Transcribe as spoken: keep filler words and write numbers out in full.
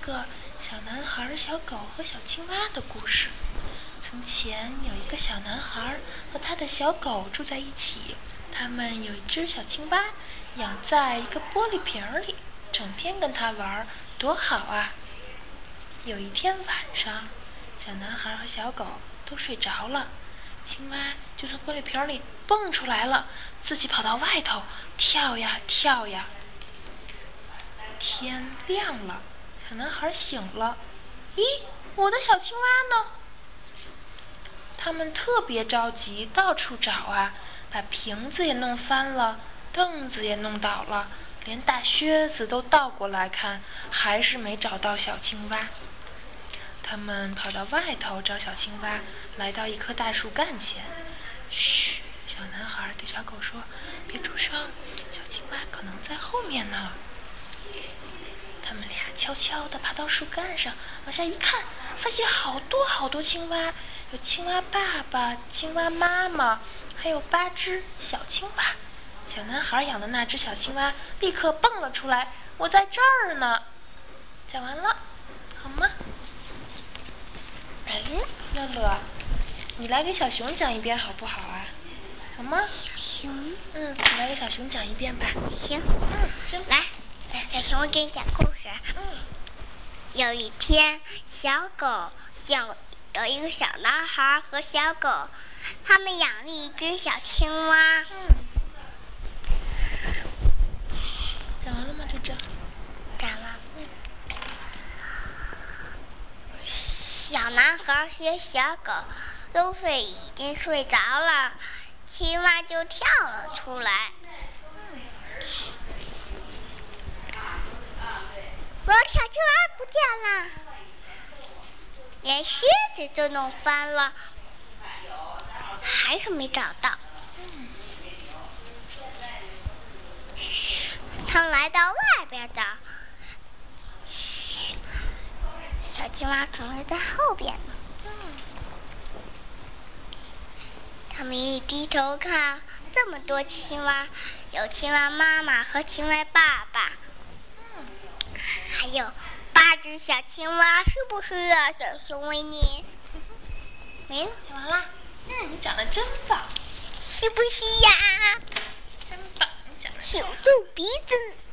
个小男孩、小狗和小青蛙的故事。从前有一个小男孩和他的小狗住在一起，他们有一只小青蛙，养在一个玻璃瓶里，整天跟它玩，多好啊！有一天晚上，小男孩和小狗都睡着了，青蛙就从玻璃瓶里蹦出来了，自己跑到外头跳呀跳呀。天亮了，小男孩醒了，咦，我的小青蛙呢？他们特别着急，到处找啊，把瓶子也弄翻了，凳子也弄倒了，连大靴子都倒过来看，还是没找到小青蛙。他们跑到外头找小青蛙，来到一棵大树干前。嘘，小男孩对小狗说：“别出声，小青蛙可能在后面呢。”他们俩悄悄地爬到树干上，往下一看，发现好多好多青蛙，有青蛙爸爸、青蛙妈妈，还有八只小青蛙。小男孩养的那只小青蛙立刻蹦了出来：“我在这儿呢！”讲完了，好吗？哎，乐乐，你来给小熊讲一遍好不好啊？好吗？ 小熊， 嗯，你来给小熊讲一遍吧。 行， 嗯，真来，小熊，我给你讲故事。 嗯， 有一天，小狗小有一个小男孩和小狗，他们养了一只小青蛙。 嗯，讲完了吗？这这讲了。小男孩和小狗都睡已经睡着了，青蛙就跳了出来。我的小青蛙不见了，连靴子都弄翻了，还是没找到。他们来到外边找，小青蛙可能在后边呢。他们一低头看，这么多青蛙，有青蛙妈妈和青蛙爸爸，还有八只小青蛙，是不是啊，小熊维尼？没了， 讲完了。嗯，你讲的真棒， 是不是呀？ 真棒，你讲的小兔鼻子。